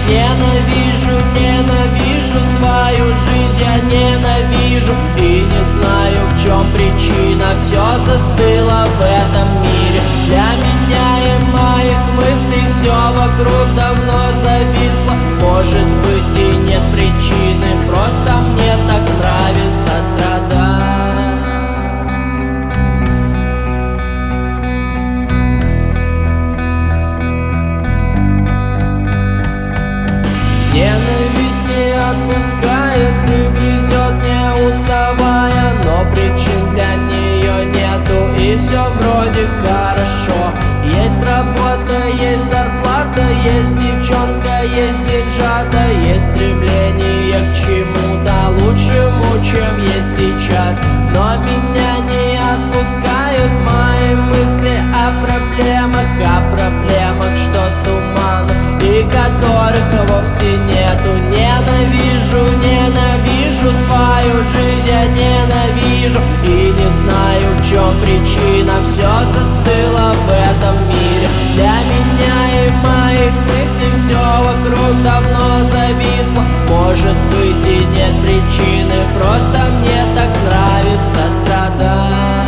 Ненавижу, ненавижу свою жизнь, я ненавижу и не знаю, в чем причина. Все застыло в этом мире для меня и моих мыслей. Все вокруг давно зависло. Может быть и нет причины, просто мне так нравится страдать. Ненависть не отпускает и грызет, не уставая, но причин для нее нету, и все вроде хорошо. Есть работа, есть зарплата, есть девчонка, есть деньжата, есть стремление к чему-то лучшему, чем есть сейчас. Но меня не отпускают мои мысли о проблемах, что туман, и которых вовсе нету. Ненавижу, ненавижу свою жизнь, я ненавижу и не знаю, в чем причина. Все застыло в этом мире для меня и моих мыслей. Все вокруг давно зависло. Может быть и нет причины, просто мне так нравится страдать.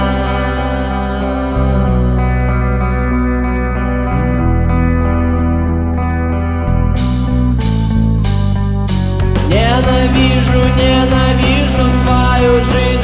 Ненавижу, ненавижу свою жизнь.